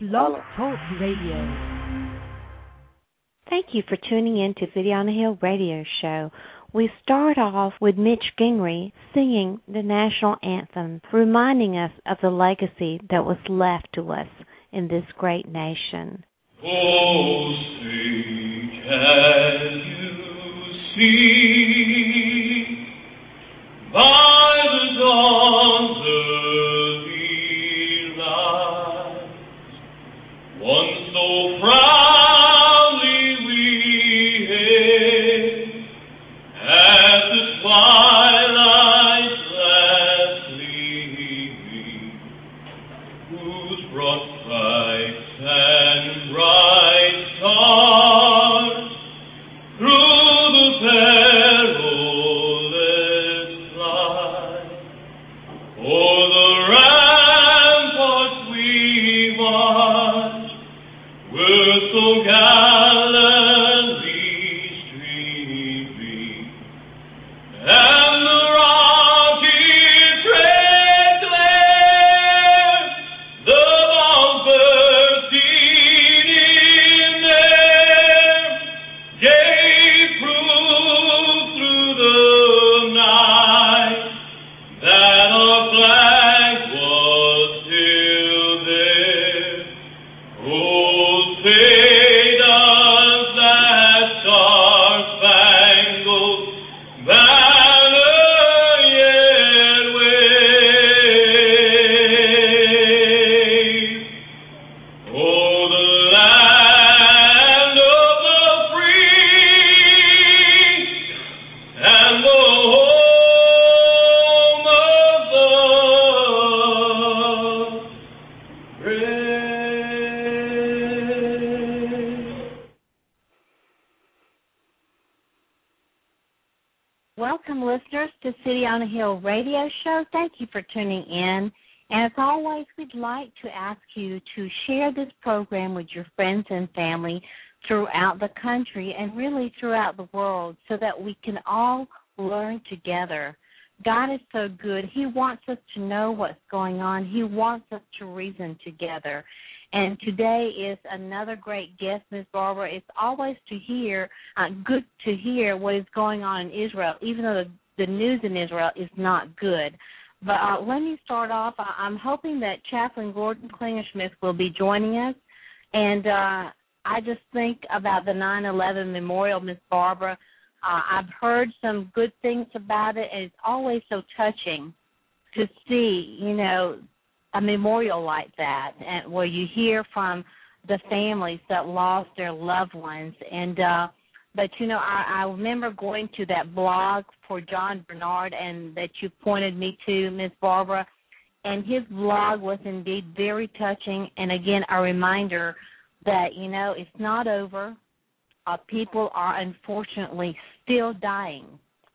Blog Talk Radio. Thank you for tuning in to City on the Hill radio show. We start off with Mitch Gingrey singing the national anthem, reminding us of the legacy that was left to us in this great nation. Oh, say, can you see by the dawn's early light one so proudly we hailed at the twilight's last gleaming, whose broad stripes and bright stars through the perilous flight o'er the ramparts we watched were so gallantly streaming, and the rocket's red glare, the bombs bursting in there, gave proof through the night that our flag was still there. Oh, say does that star-spangled banner yet wave? Oh, the land of the free and the home of the brave. Welcome, listeners, to City on the Hill radio show. Thank you for tuning in. And as always, we'd like to ask you to share this program with your friends and family throughout the country and really throughout the world so that we can all learn together. God is so good. He wants us to know what's going on. He wants us to reason together. And today is another great guest, Ms. Barbara. It's always good to hear what is going on in Israel, even though the news in Israel is not good. But let me start off. I'm hoping that Chaplain Gordon Klingersmith will be joining us. And I just think about the 9/11 memorial, Ms. Barbara. I've heard some good things about it, and it's always so touching to see, a memorial like that, and where you hear from the families that lost their loved ones. And but I remember going to that blog for John Bernard, and that you pointed me to, Ms. Barbara, and his blog was indeed very touching. And again, a reminder that it's not over. People are unfortunately still dying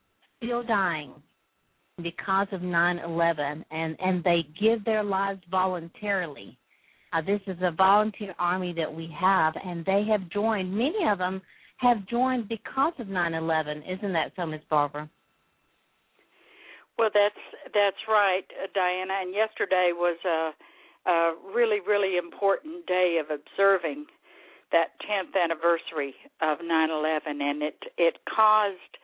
because of 9/11, and they give their lives voluntarily. This is a volunteer army that we have, and they have joined. Many of them have joined because of 9/11. Isn't that so, Ms. Barbara? Well, that's right, Diana. And yesterday was a really, really important day of observing that 10th anniversary of 9/11, and it caused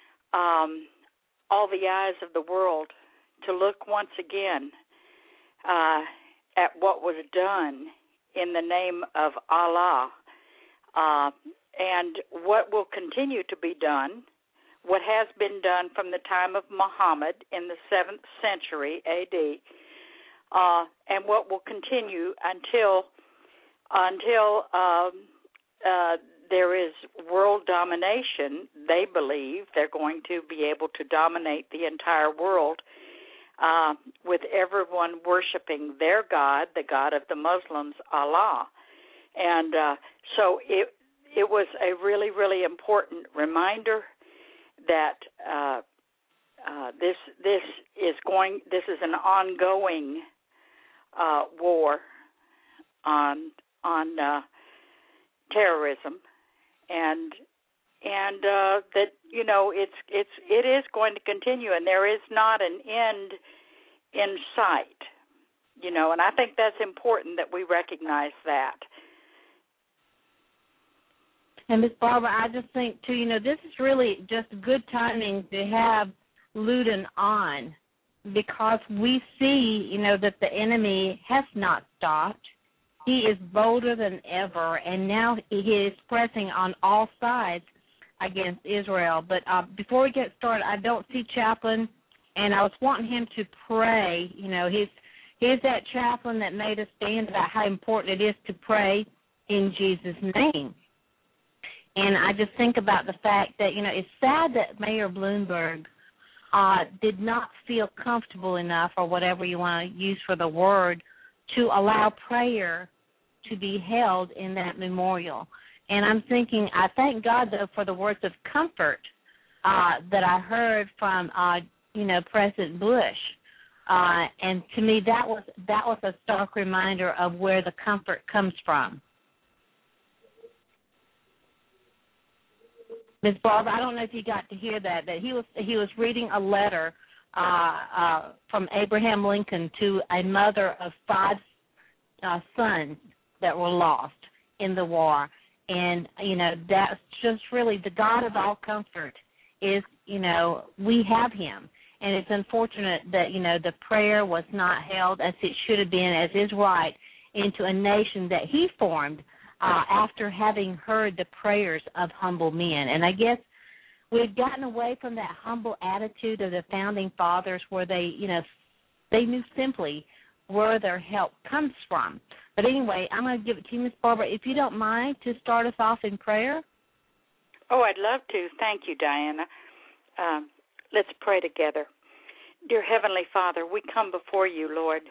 all the eyes of the world to look once again at what was done in the name of Allah, and what will continue to be done, what has been done from the time of Muhammad in the 7th century A.D., and what will continue until there is world domination. They believe they're going to be able to dominate the entire world with everyone worshiping their God, the God of the Muslims, Allah. And so it was a really, really important reminder that this is an ongoing war on terrorism, and that it is going to continue, and there is not an end in sight. and I think that's important that we recognize that. And Miss Barbara, I just think, too, this is really just good timing to have Luden on, because we see, that the enemy has not stopped. He is bolder than ever, and now he is pressing on all sides against Israel. But before we get started, I don't see Chaplain, and I was wanting him to pray. He's that chaplain that made a stand about how important it is to pray in Jesus' name. And I just think about the fact that, it's sad that Mayor Bloomberg did not feel comfortable enough, or whatever you want to use for the word, to allow prayer to be held in that memorial. And I'm thinking, I thank God, though, for the words of comfort that I heard from, President Bush. And to me, that was a stark reminder of where the comfort comes from. Ms. Barbara, I don't know if you got to hear that he was reading a letter from Abraham Lincoln to a mother of 5 sons that were lost in the war. And, that's just really the God of all comfort is, we have him. And it's unfortunate that, the prayer was not held as it should have been, as is right, into a nation that he formed after having heard the prayers of humble men. And I guess we've gotten away from that humble attitude of the founding fathers, where they knew simply where their help comes from. But anyway, I'm going to give it to you, Miss Barbara, if you don't mind, to start us off in prayer. Oh, I'd love to. Thank you, Diana. Let's pray together. Dear Heavenly Father, we come before you, Lord.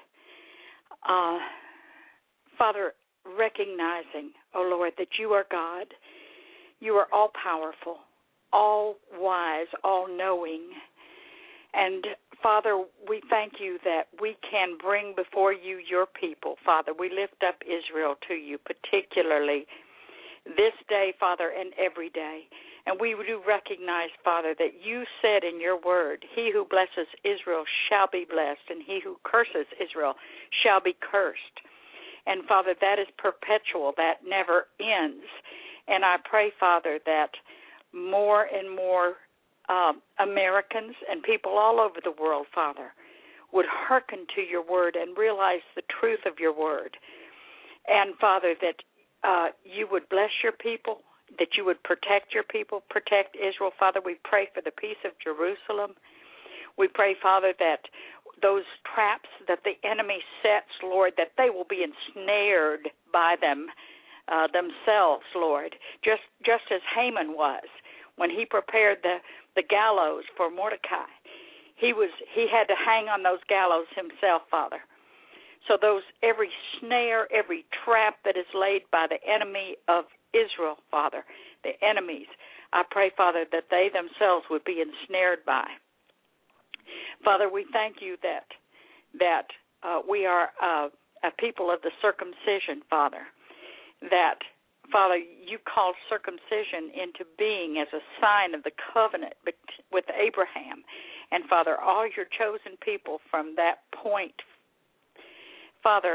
Father, recognizing, oh Lord, that you are God. You are all-powerful, all-wise, all-knowing. And, Father, we thank you that we can bring before you your people, Father. We lift up Israel to you, particularly this day, Father, and every day. And we do recognize, Father, that you said in your word, he who blesses Israel shall be blessed, and he who curses Israel shall be cursed. And, Father, that is perpetual. That never ends. And I pray, Father, that more and more Americans and people all over the world, Father, would hearken to your word and realize the truth of your word. And, Father, that you would bless your people, that you would protect your people, protect Israel. Father, we pray for the peace of Jerusalem. We pray, Father, that those traps that the enemy sets, Lord, that they will be ensnared by them themselves, Lord, just as Haman was when he prepared the gallows for Mordecai. He had to hang on those gallows himself, Father. So every snare, every trap that is laid by the enemy of Israel, Father, the enemies, I pray, Father, that they themselves would be ensnared by. Father, we thank you that we are a people of the circumcision, Father, that, Father, you called circumcision into being as a sign of the covenant with Abraham. And, Father, all your chosen people from that point, Father,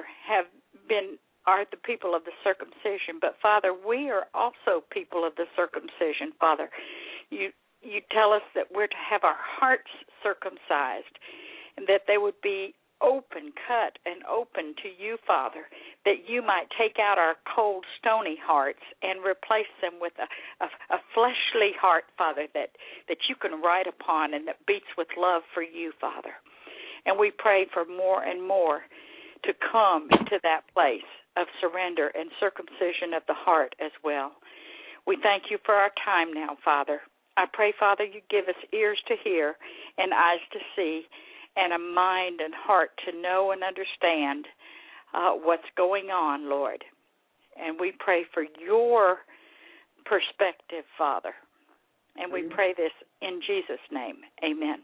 are the people of the circumcision. But, Father, we are also people of the circumcision, Father. You tell us that we're to have our hearts circumcised, and that they would be open, cut, and open to you, Father, that you might take out our cold, stony hearts and replace them with a fleshly heart, Father, that you can write upon and that beats with love for you, Father. And we pray for more and more to come into that place of surrender and circumcision of the heart as well. We thank you for our time now, Father. I pray, Father, you give us ears to hear and eyes to see and a mind and heart to know and understand what's going on, Lord. And we pray for your perspective, Father. And we pray this in Jesus' name. Amen.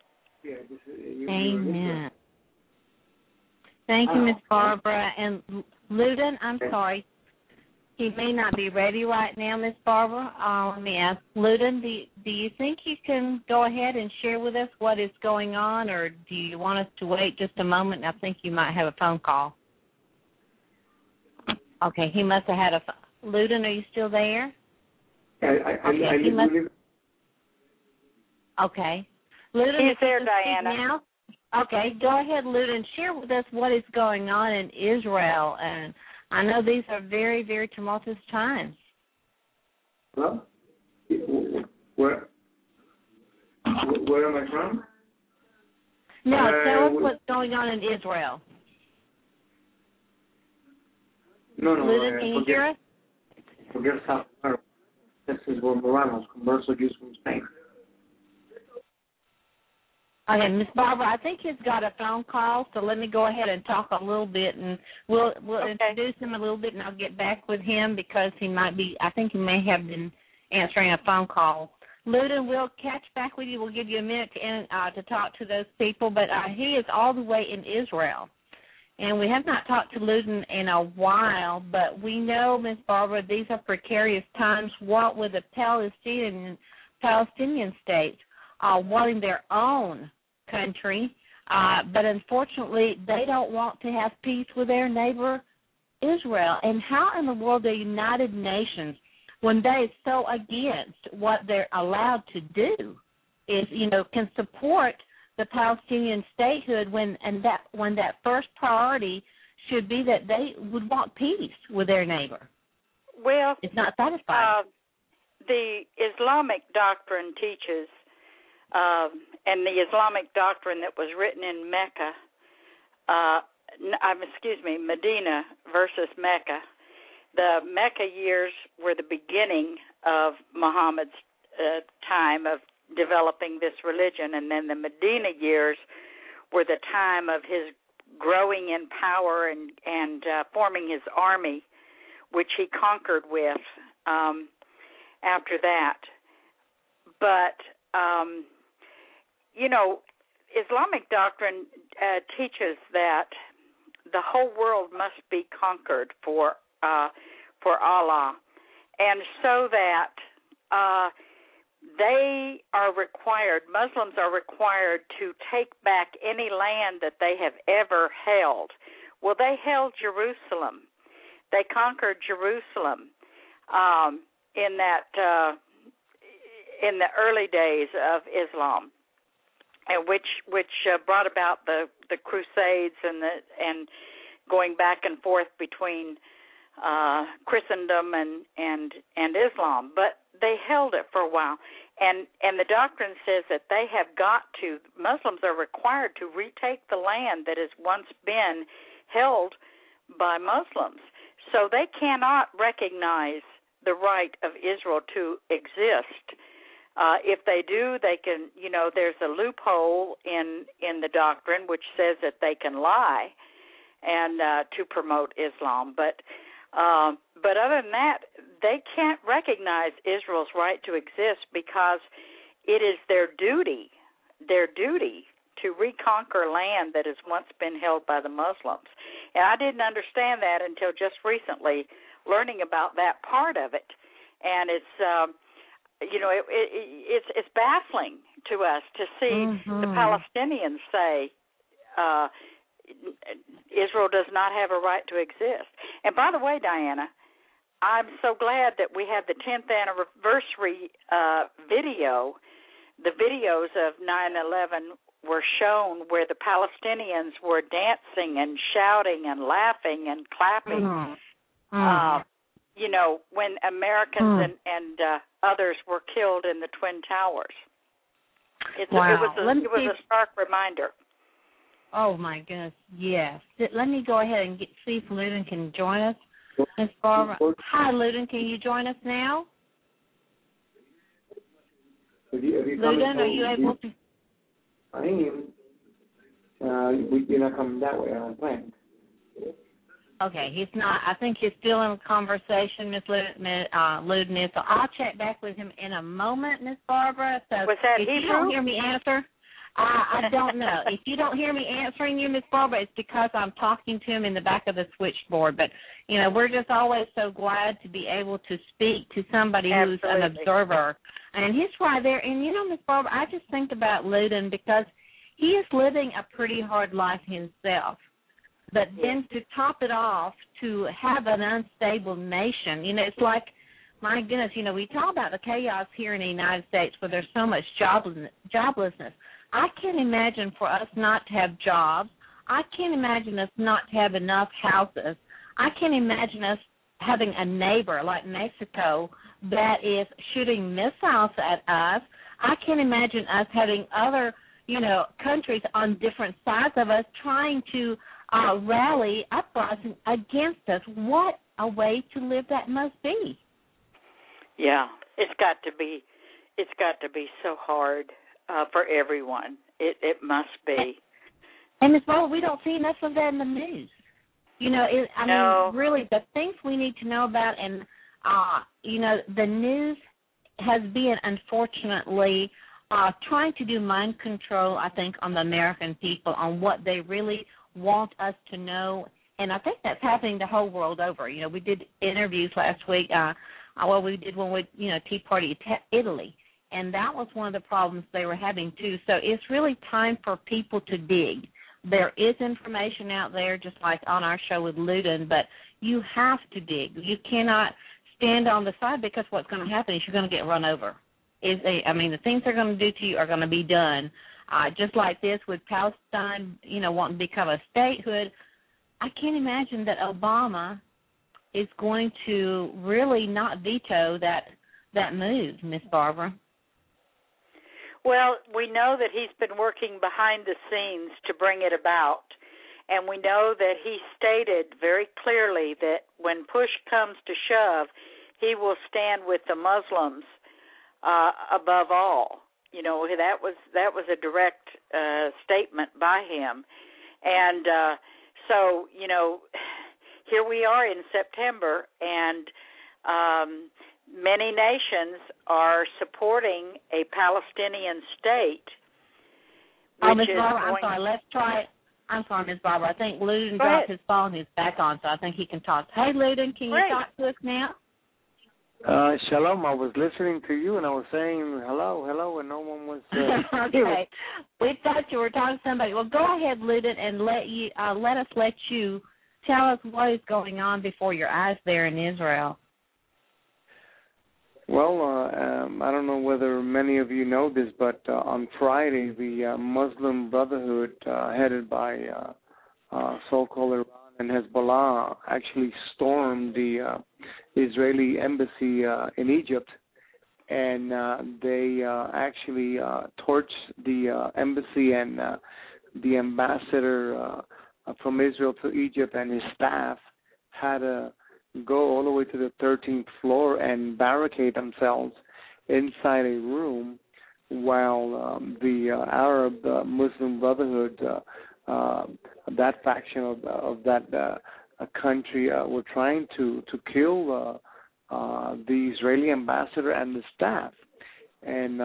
Amen. Thank you, Miss Barbara. And Luden, I'm sorry. He may not be ready right now, Miss Barbara. Let me ask Luden, do you think you can go ahead and share with us what is going on, or do you want us to wait just a moment? I think you might have a phone call. Okay, he must have had a phone. Luden, are you still there? Okay. Luden, he's there, Diana. Now? Okay, go ahead, Luden. Share with us what is going on in Israel. And I know these are very, very tumultuous times. Hello? Where am I from? No, tell us what's going on in Israel. No. Luden, can you hear us? Forget South America. This is where Moranos, Converso Jews from Spain. Okay, Miss Barbara, I think he's got a phone call, so let me go ahead and talk a little bit, and we'll introduce him a little bit, and I'll get back with him because he may have been answering a phone call. Luden, we'll catch back with you. We'll give you a minute to talk to those people, but he is all the way in Israel. And we have not talked to Luden in a while, but we know, Miss Barbara, these are precarious times. What with the Palestinian states wanting their own country, but unfortunately they don't want to have peace with their neighbor Israel. And how in the world the United Nations, when they're so against what they're allowed to do, can support the Palestinian statehood when that first priority should be that they would want peace with their neighbor? Well, it's not satisfied. The Islamic doctrine teaches, and the Islamic doctrine that was written in Mecca, Medina versus Mecca. The Mecca years were the beginning of Muhammad's time of developing this religion, and then the Medina years were the time of his growing in power and forming his army, which he conquered with after that. But Islamic doctrine teaches that the whole world must be conquered for Allah, and so that Muslims are required to take back any land that they have ever held. Well, they held Jerusalem. They conquered Jerusalem in the early days of Islam, and which brought about the Crusades and going back and forth between Christendom and Islam. But they held it for a while, and the doctrine says that Muslims are required to retake the land that has once been held by Muslims. So they cannot recognize the right of Israel to exist. If they do, they can, there's a loophole in the doctrine which says that they can lie and to promote Islam. But other than that, they can't recognize Israel's right to exist because it is their duty to reconquer land that has once been held by the Muslims. And I didn't understand that until just recently, learning about that part of it. And it's it's baffling to us to see the Palestinians say Israel does not have a right to exist. And by the way, Diana, I'm so glad that we had the 10th anniversary video. The videos of 9/11 were shown where the Palestinians were dancing and shouting and laughing and clapping. When Americans and others were killed in the Twin Towers. It was a stark reminder. Oh, my goodness, yes. Let me go ahead and see if Luden can join us. Ms. Barbara. Hi, Luden. Can you join us now? Luden, are you able to? I am. You're not coming that way. I'm playing. Okay, he's not. I think he's still in a conversation, Ms. Luden is. So I'll check back with him in a moment, Ms. Barbara. So was that if Hebrew? you don't hear me answer, I don't know. If you don't hear me answering you, Miss Barbara, it's because I'm talking to him in the back of the switchboard. But, we're just always so glad to be able to speak to somebody who's an observer. And he's right there. And, Miss Barbara, I just think about Ludin because he is living a pretty hard life himself. But then to top it off, to have an unstable nation, it's like, my goodness, we talk about the chaos here in the United States where there's so much joblessness. I can't imagine for us not to have jobs. I can't imagine us not to have enough houses. I can't imagine us having a neighbor like Mexico that is shooting missiles at us. I can't imagine us having other, countries on different sides of us trying to rally uprising against us. What a way to live that must be. Yeah, it's got to be so hard for everyone. It must be. And Ms. Barbara, we don't see enough of that in the news. No. Really, the things we need to know about, and the news has been unfortunately trying to do mind control, I think, on the American people on what they really want us to know, and I think that's happening the whole world over. We did interviews last week. We did one with, Tea Party Italy, and that was one of the problems they were having, too. So it's really time for people to dig. There is information out there, just like on our show with Ludin, but you have to dig. You cannot stand on the side because what's going to happen is you're going to get run over. The things they're going to do to you are going to be done. Just like this with Palestine, wanting to become a statehood, I can't imagine that Obama is going to really not veto that move, Miss Barbara. Well, we know that he's been working behind the scenes to bring it about, and we know that he stated very clearly that when push comes to shove, he will stand with the Muslims above all. That was a direct statement by him, and so here we are in September, and many nations are supporting a Palestinian state. Ms. Barbara, I'm sorry. Let's try it. I'm sorry, Ms. Barbara. I think Ludin dropped his phone. He's back on, so I think he can talk. Hey, Ludin, can you talk to us now? Shalom. I was listening to you, and I was saying hello, and no one was. Okay. We thought you were talking to somebody. Well, go ahead, Ludin, and let us let you tell us what is going on before your eyes there in Israel. Well, I don't know whether many of you know this, but on Friday, the Muslim Brotherhood, headed by so-called Iran and Hezbollah, actually stormed the Israeli embassy in Egypt, and they actually torched the embassy, and the ambassador from Israel to Egypt and his staff had to go all the way to the 13th floor and barricade themselves inside a room while the Arab Muslim Brotherhood, that faction of that country, were trying to kill the Israeli ambassador and the staff. And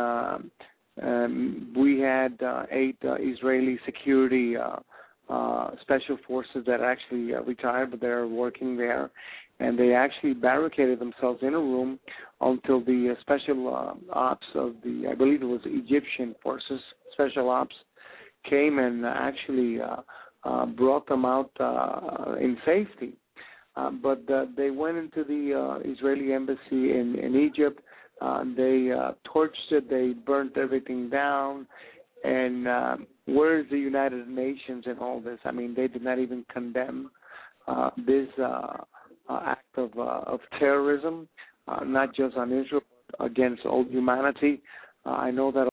we had 8 Israeli security special forces that actually retired, but they're working there. And they actually barricaded themselves in a room until the special ops of the, I believe it was Egyptian forces, special ops, came and actually brought them out in safety. But they went into the Israeli embassy in Egypt. They torched it. They burnt everything down. And where is the United Nations in all this? I mean, they did not even condemn this act of terrorism, not just on Israel, but against all humanity. I know that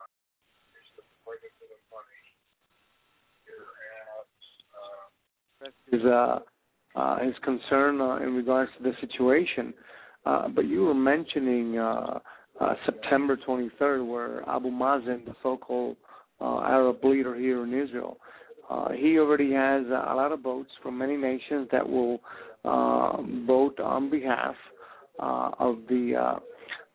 his concern in regards to the situation. But you were mentioning September 23rd, where Abu Mazen, the so-called Arab leader here in Israel, he already has a lot of boats from many nations that will vote on behalf of the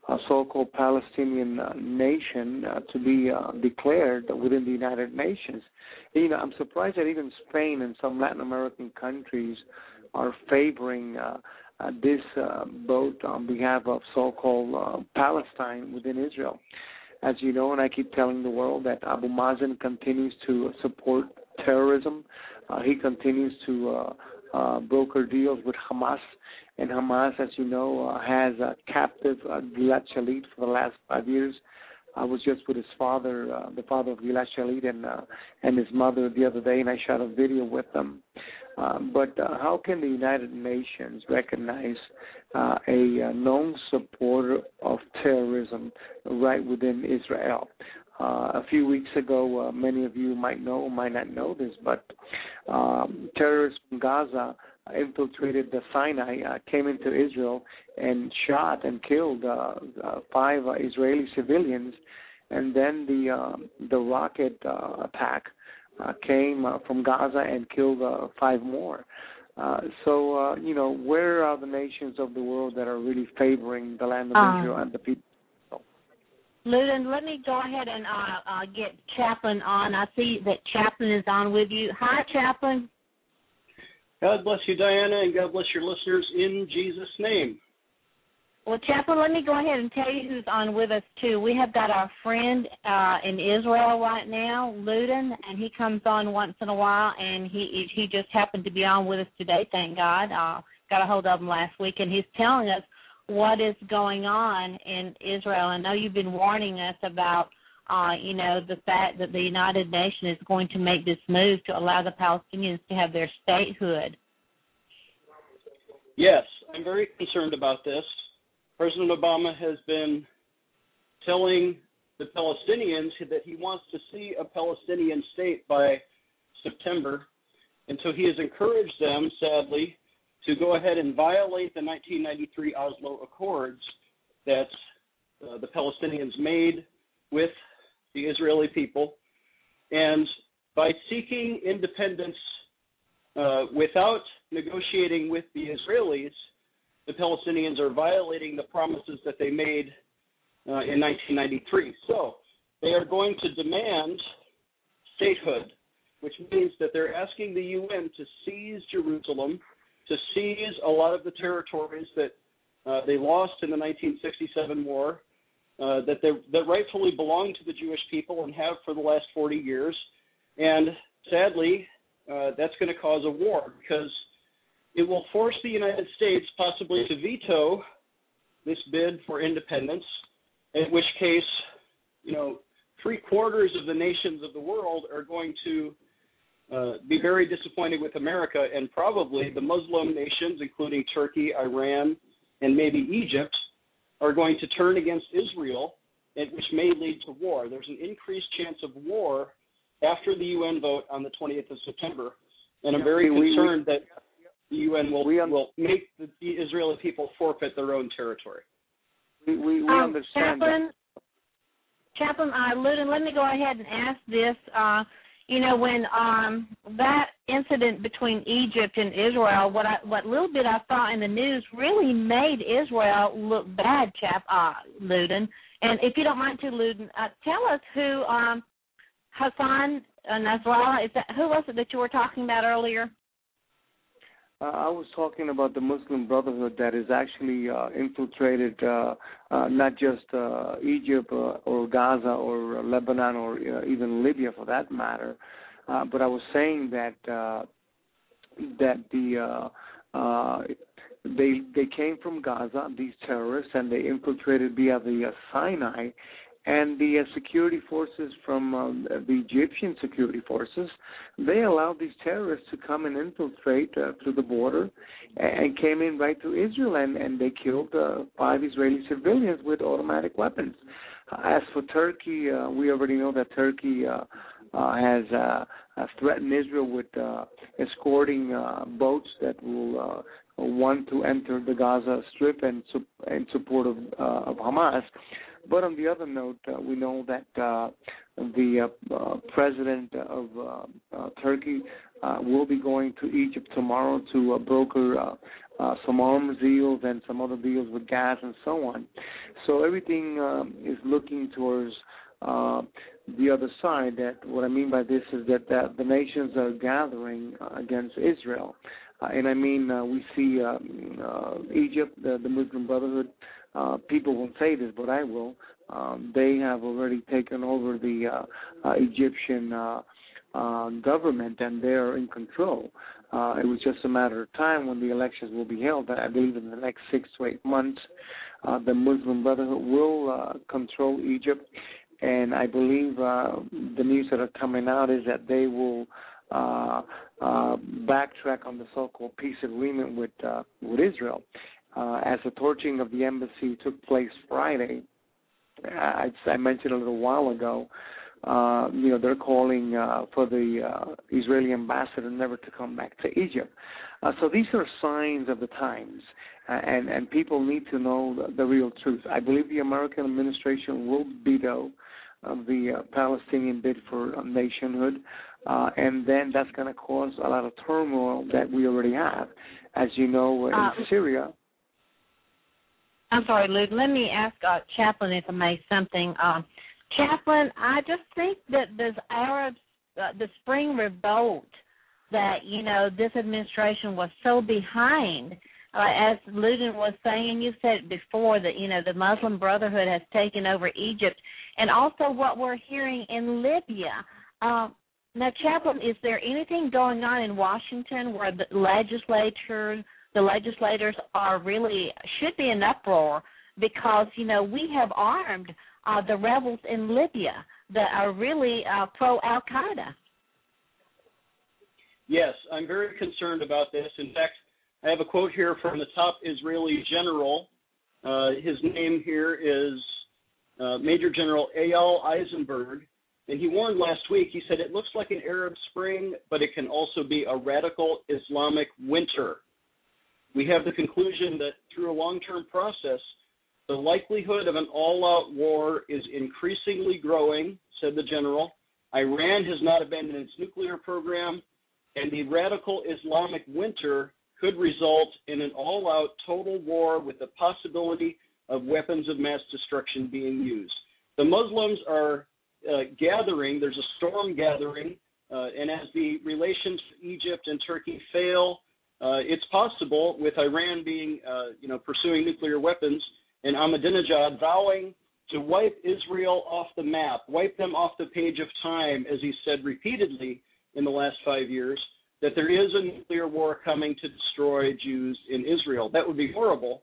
so-called Palestinian nation to be declared within the United Nations. I'm surprised that even Spain and some Latin American countries are favoring this vote on behalf of so-called Palestine within Israel. As you know, and I keep telling the world, that Abu Mazen continues to support terrorism. He continues to broker deals with Hamas. And Hamas, as you know, has a captive Gilad Shalit for the last 5 years. I was just with his father, the father of Gilad Shalit, and his mother the other day, and I shot a video with them. But how can the United Nations recognize a known supporter of terrorism right within Israel? A few weeks ago, many of you might know or might not know this, but terrorists from Gaza infiltrated the Sinai, came into Israel and shot and killed 5 Israeli civilians, and then the rocket attack came from Gaza and killed 5 more. So, where are the nations of the world that are really favoring the land of Israel and the people? Ludin, let me go ahead and get Chaplain on. I see that Chaplain is on with you. Hi, Chaplain. God bless you, Diana, and God bless your listeners in Jesus' name. Well, Chaplain, let me go ahead and tell you who's on with us, too. We have got our friend in Israel right now, Ludin, and he comes on once in a while, and he just happened to be on with us today, thank God. Got a hold of him last week, and he's telling us what is going on in Israel. I know you've been warning us about, the fact that the United Nations is going to make this move to allow the Palestinians to have their statehood. Yes, I'm very concerned about this. President Obama has been telling the Palestinians that he wants to see a Palestinian state by September, and so he has encouraged them, sadly, to go ahead and violate the 1993 Oslo Accords that the Palestinians made with the Israeli people. And by seeking independence without negotiating with the Israelis, the Palestinians are violating the promises that they made in 1993. So they are going to demand statehood, which means that they're asking the UN to seize Jerusalem, to seize a lot of the territories that they lost in the 1967 war, that rightfully belong to the Jewish people and have for the last 40 years. And sadly, that's going to cause a war, because it will force the United States possibly to veto this bid for independence, in which case, 3/4 of the nations of the world are going to be very disappointed with America, and probably the Muslim nations, including Turkey, Iran, and maybe Egypt, are going to turn against Israel, which may lead to war. There's an increased chance of war after the UN vote on the 20th of September, and I'm very concerned that the UN will make the Israeli people forfeit their own territory. We understand Chaplain, Ludin, let me go ahead and ask this. When that incident between Egypt and Israel, what little bit I saw in the news really made Israel look bad, Ludin. And if you don't mind to, Ludin, tell us who Hassan Nasrallah, who was it that you were talking about earlier? I was talking about the Muslim Brotherhood that is actually infiltrated not just Egypt or Gaza or Lebanon or even Libya for that matter, but I was saying that they came from Gaza, these terrorists, and they infiltrated via the Sinai. And the security forces from the Egyptian security forces, they allowed these terrorists to come and infiltrate through the border and came in right through Israel, and they killed 5 Israeli civilians with automatic weapons. As for Turkey, we already know that Turkey has threatened Israel with escorting boats that will want to enter the Gaza Strip in support of Hamas. But on the other note, we know that the president of Turkey will be going to Egypt tomorrow to broker some arms deals and some other deals with gas and so on. So everything is looking towards the other side. That what I mean by this is that the nations are gathering against Israel. And I mean, we see Egypt, the Muslim Brotherhood. People won't say this, but I will. They have already taken over the Egyptian government, and they're in control. It was just a matter of time when the elections will be held. I believe in the next 6 to 8 months, the Muslim Brotherhood will control Egypt. And I believe the news that are coming out is that they will backtrack on the so-called peace agreement with Israel. As the torching of the embassy took place Friday, I mentioned a little while ago, they're calling for the Israeli ambassador never to come back to Egypt. So these are signs of the times, and people need to know the real truth. I believe the American administration will veto the Palestinian bid for nationhood, and then that's going to cause a lot of turmoil that we already have. As you know, in Syria. I'm sorry, Luke. Let me ask Chaplain, if I may, something. Chaplain, I just think that this the spring revolt that, this administration was so behind, as Ludin was saying, you said it before, that, the Muslim Brotherhood has taken over Egypt, and also what we're hearing in Libya. Now, Chaplain, is there anything going on in Washington where the legislators are really should be in uproar because, we have armed the rebels in Libya that are really pro-Al-Qaeda? Yes, I'm very concerned about this. In fact, I have a quote here from the top Israeli general. His name here is Major General Eyal Eisenberg, and he warned last week, he said, it looks like an Arab Spring, but it can also be a radical Islamic winter. We have the conclusion that through a long-term process, the likelihood of an all-out war is increasingly growing, said the general. Iran has not abandoned its nuclear program, and the radical Islamic winter could result in an all-out total war with the possibility of weapons of mass destruction being used. The Muslims are gathering. There's a storm gathering, and as the relations with Egypt and Turkey fail, it's possible, with Iran being, pursuing nuclear weapons, and Ahmadinejad vowing to wipe Israel off the map, wipe them off the page of time, as he said repeatedly in the last 5 years, that there is a nuclear war coming to destroy Jews in Israel. That would be horrible,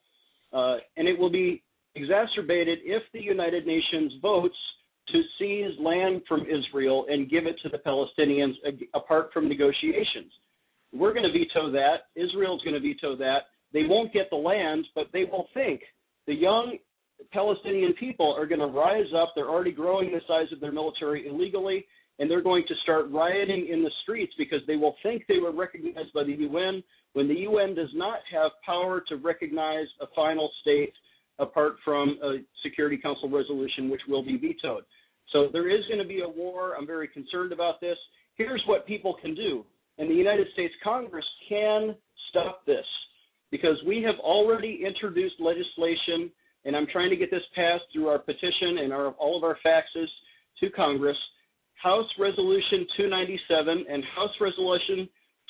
and it will be exacerbated if the United Nations votes to seize land from Israel and give it to the Palestinians apart from negotiations. We're going to veto that. Israel's going to veto that. They won't get the land, but they will think. The young Palestinian people are going to rise up. They're already growing the size of their military illegally, and they're going to start rioting in the streets because they will think they were recognized by the UN when the UN does not have power to recognize a final state apart from a Security Council resolution, which will be vetoed. So there is going to be a war. I'm very concerned about this. Here's what people can do. And the United States Congress can stop this because we have already introduced legislation, and I'm trying to get this passed through our petition and all of our faxes to Congress. House Resolution 297 and House Resolution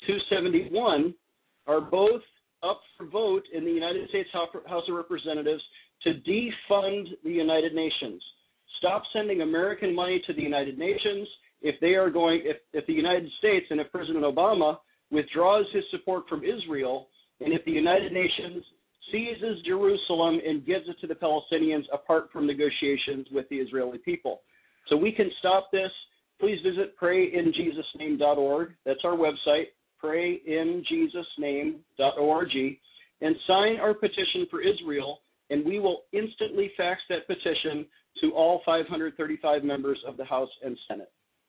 271 are both up for vote in the United States House of Representatives to defund the United Nations. Stop sending American money to the United Nations. If the United States and if President Obama withdraws his support from Israel, and if the United Nations seizes Jerusalem and gives it to the Palestinians apart from negotiations with the Israeli people. So we can stop this. Please visit prayinjesusname.org. That's our website, prayinjesusname.org, and sign our petition for Israel, and we will instantly fax that petition to all 535 members of the House and Senate.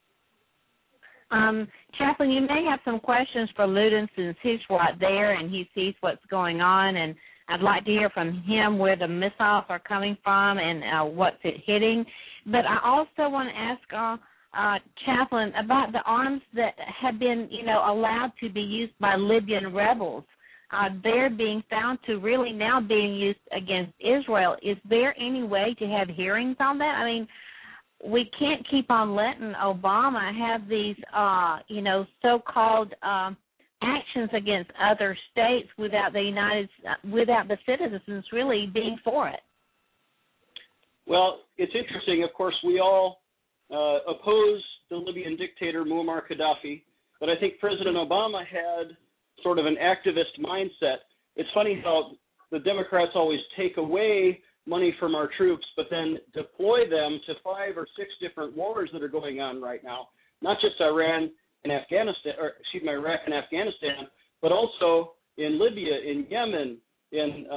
Chaplain, you may have some questions for Ludin since he's right there and he sees what's going on, and I'd like to hear from him where the missiles are coming from and what's it hitting. But I also want to ask Chaplain about the arms that have been, allowed to be used by Libyan rebels. they're being found to really now being used against Israel. Is there any way to have hearings on that? I mean, we can't keep on letting Obama have these, so-called actions against other states without the citizens really being for it. Well, it's interesting. Of course, we all oppose the Libyan dictator Muammar Gaddafi, but I think President Obama had sort of an activist mindset. It's funny how the Democrats always take away money from our troops, but then deploy them to 5 or 6 different wars that are going on right now, not just Iraq and Afghanistan, but also in Libya, in Yemen, in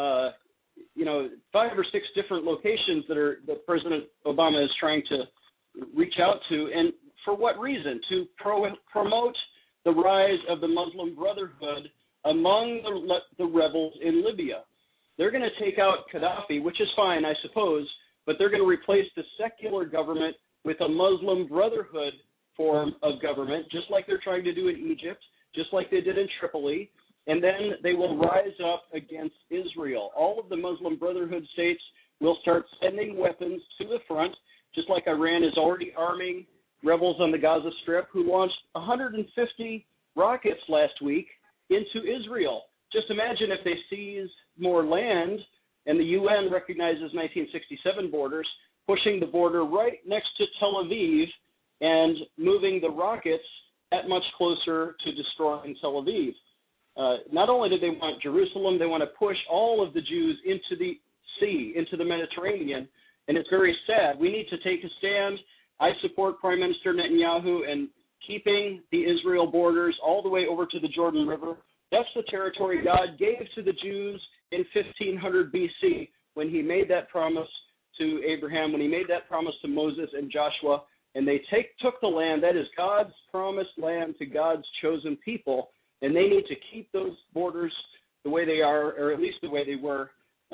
5 or 6 different locations that President Obama is trying to reach out to. And for what reason? To promote the rise of the Muslim Brotherhood among the rebels in Libya. They're going to take out Gaddafi, which is fine, I suppose, but they're going to replace the secular government with a Muslim Brotherhood form of government, just like they're trying to do in Egypt, just like they did in Tripoli, and then they will rise up against Israel. All of the Muslim Brotherhood states will start sending weapons to the front, just like Iran is already arming rebels on the Gaza Strip, who launched 150 rockets last week into Israel. Just imagine if they seize more land and the UN recognizes 1967 borders, pushing the border right next to Tel Aviv and moving the rockets that much closer to destroying Tel Aviv. Not only do they want Jerusalem, they want to push all of the Jews into the sea, into the Mediterranean, and it's very sad. We need to take a stand. I support Prime Minister Netanyahu and keeping the Israel borders all the way over to the Jordan River. That's the territory God gave to the Jews in 1500 BC when he made that promise to Abraham, when he made that promise to Moses and Joshua, and they took the land. That is God's promised land to God's chosen people, and they need to keep those borders the way they are, or at least the way they were,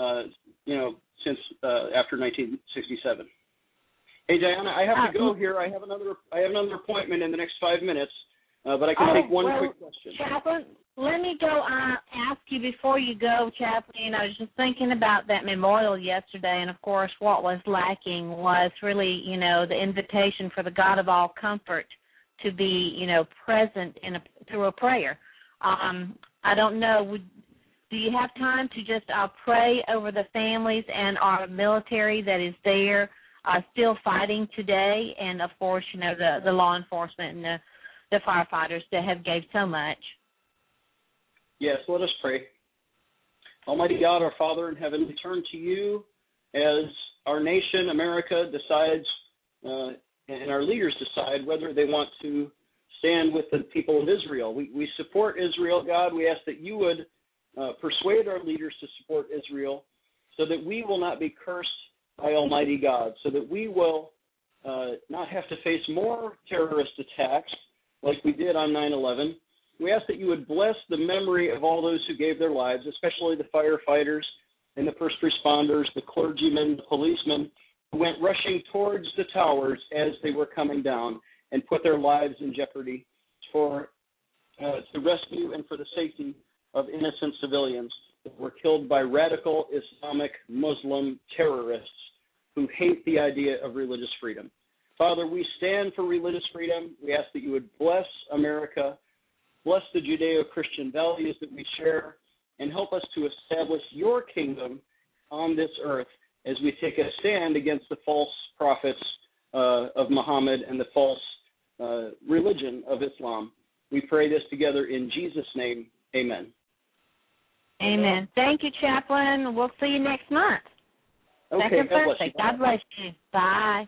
since after 1967. Hey, Diana, I have to go here. I have another appointment in the next 5 minutes, but I can take one quick question. Chaplain, let me go ask you before you go, Chaplain. I was just thinking about that memorial yesterday, and of course, what was lacking was really, the invitation for the God of all comfort to be, present through a prayer. I don't know. Do you have time to just pray over the families and our military that is there? Still fighting today, and of course, the law enforcement and the firefighters that have gave so much. Yes, let us pray. Almighty God, our Father in heaven, we turn to you as our nation, America, decides, and our leaders decide whether they want to stand with the people of Israel. We support Israel, God. We ask that you would persuade our leaders to support Israel so that we will not be cursed by Almighty God, so that we will not have to face more terrorist attacks like we did on 9/11. We ask that you would bless the memory of all those who gave their lives, especially the firefighters and the first responders, the clergymen, the policemen, who went rushing towards the towers as they were coming down and put their lives in jeopardy for the rescue and for the safety of innocent civilians that were killed by radical Islamic Muslim terrorists who hate the idea of religious freedom. Father, we stand for religious freedom. We ask that you would bless America, bless the Judeo-Christian values that we share, and help us to establish your kingdom on this earth as we take a stand against the false prophets of Muhammad and the false religion of Islam. We pray this together in Jesus' name. Amen. Amen. Thank you, Chaplain. We'll see you next month. Okay, God bless you. Bye.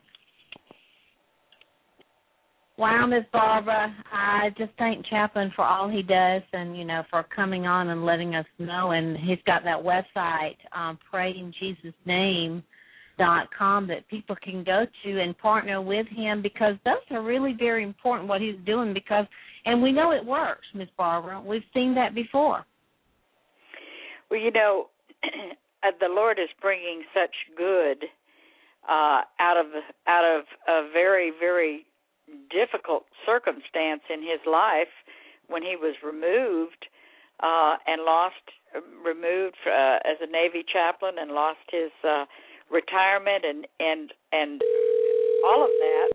Wow, Ms. Barbara, I just thank Chaplain for all he does and, for coming on and letting us know. And he's got that website, prayinjesusname.com, that people can go to and partner with him, because those are really very important, what he's doing, and we know it works, Ms. Barbara. We've seen that before. Well, the Lord is bringing such good out of a very, very difficult circumstance in his life when he was removed and removed as a Navy chaplain, and lost his retirement and all of that,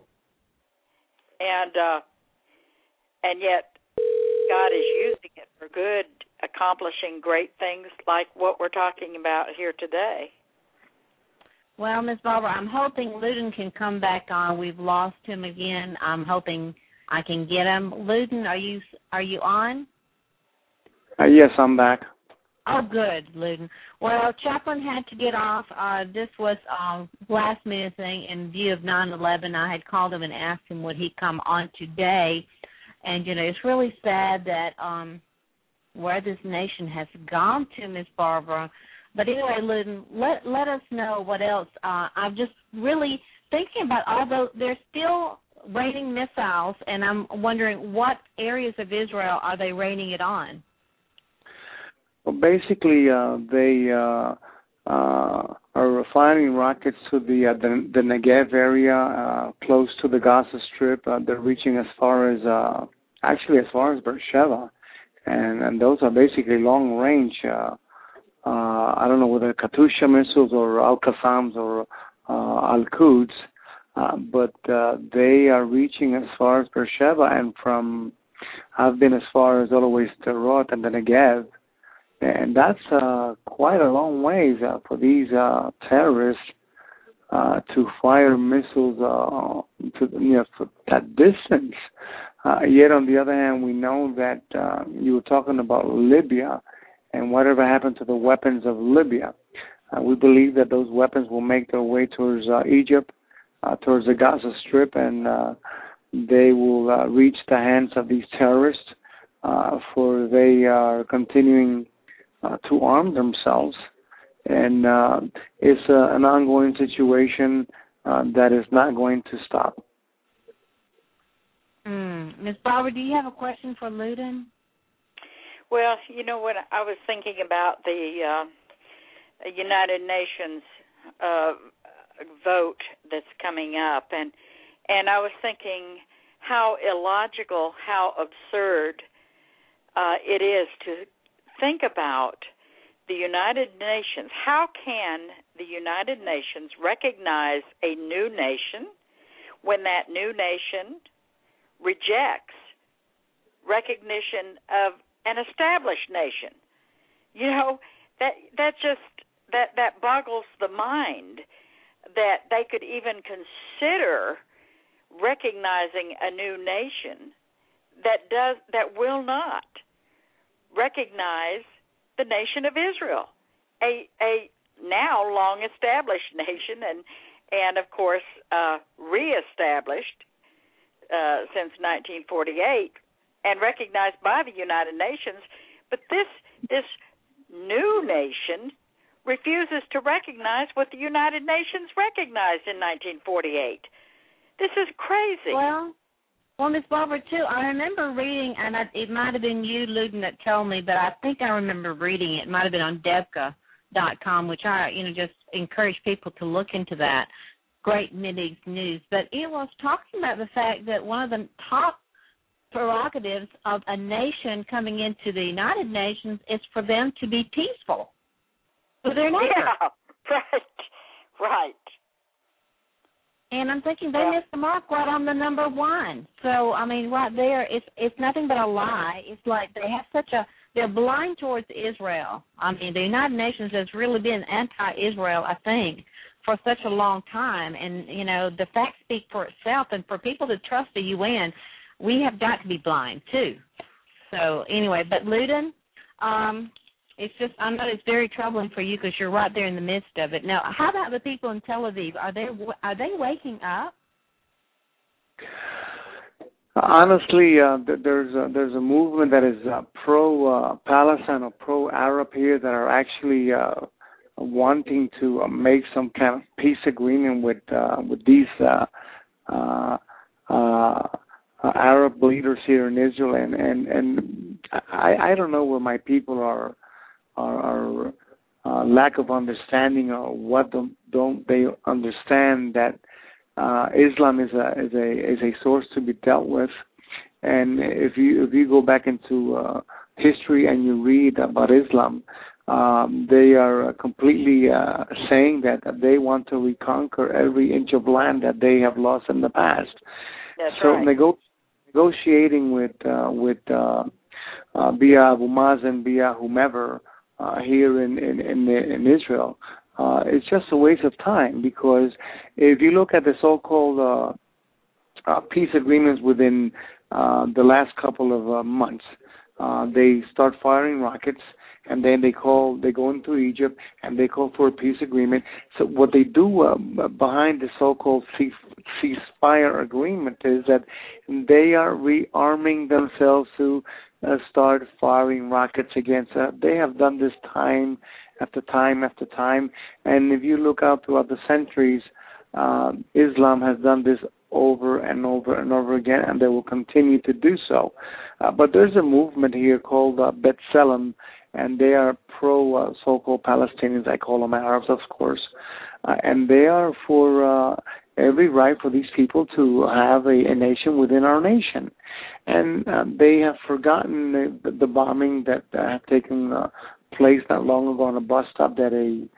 and yet God is using it for good, accomplishing great things like what we're talking about here today. Well, Ms. Barbara, I'm hoping Luden can come back on. We've lost him again. I'm hoping I can get him. Luden, are you on? Yes, I'm back. Oh, good, Luden. Well, Chaplain had to get off. This was last minute thing in view of 9/11. I had called him and asked him would he come on today. And, it's really sad that where this nation has gone to, Ms. Barbara. But anyway, Luden, let us know what else. I'm just really thinking about, although they're still raining missiles, and I'm wondering what areas of Israel are they raining it on? Well, basically, they are firing rockets to the Negev area, close to the Gaza Strip. They're reaching as far as Beersheba, and those are basically long range. I don't know whether Katyusha missiles or Al-Qassams or Al-Quds, but they are reaching as far as Beersheba, and I've been as far as all the way to Sderot and the Negev. And that's quite a long ways for these terrorists to fire missiles for that distance. Yet, on the other hand, we know that you were talking about Libya and whatever happened to the weapons of Libya. We believe that those weapons will make their way towards Egypt, towards the Gaza Strip, and they will reach the hands of these terrorists, for they are continuing to arm themselves, and it's an ongoing situation that is not going to stop. Ms. Barbara, do you have a question for Luden? Well, when I was thinking about the United Nations vote that's coming up, and I was thinking how illogical, how absurd it is to think about the United Nations. How can the United Nations recognize a new nation when that new nation rejects recognition of an established nation? That boggles the mind that they could even consider recognizing a new nation that will not recognize the nation of Israel, a now long established nation, and of course reestablished since 1948 and recognized by the United Nations. But this new nation refuses to recognize what the United Nations recognized in 1948. This is crazy. Well, Ms. Barbara, too, I remember reading, and it might have been you, Luden, that told me, but I think I remember reading it. It might have been on Debka.com, which I, just encourage people to look into that. Great Mideast news. But it was talking about the fact that one of the top prerogatives of a nation coming into the United Nations is for them to be peaceful with their neighbor. Yeah, right. And I'm thinking they missed the mark right on the number one. So, right there, it's nothing but a lie. It's like they have they're blind towards Israel. The United Nations has really been anti-Israel, I think, for such a long time. And, the facts speak for itself. And for people to trust the UN, we have got to be blind, too. So, anyway, but Luden, it's just, I know it's very troubling for you because you're right there in the midst of it. Now, how about the people in Tel Aviv? Are they waking up? Honestly, there's a movement that is pro-Palestine or pro-Arab here that are actually wanting to make some kind of peace agreement with these Arab leaders here in Israel, and I don't know where my people are lack of understanding, or what don't they understand that Islam is a source to be dealt with. And if you go back into history and you read about Islam, they are completely saying that they want to reconquer every inch of land that they have lost in the past. That's so right. Negotiating with Bia Abu Mazen, Bia whomever here in Israel, it's just a waste of time, because if you look at the so-called peace agreements within the last couple of months, they start firing rockets, and then they go into Egypt and they call for a peace agreement. So what they do behind the so-called ceasefire agreement is that they are rearming themselves to start firing rockets against. They have done this time after time after time, and if you look out throughout the centuries, Islam has done this over and over and over again, and they will continue to do so. But there's a movement here called B'Tselem, and they are pro so-called Palestinians. I call them Arabs, of course, and they are for every right for these people to have a nation within our nation. And they have forgotten the bombing that had taken place not long ago on a bus stop, that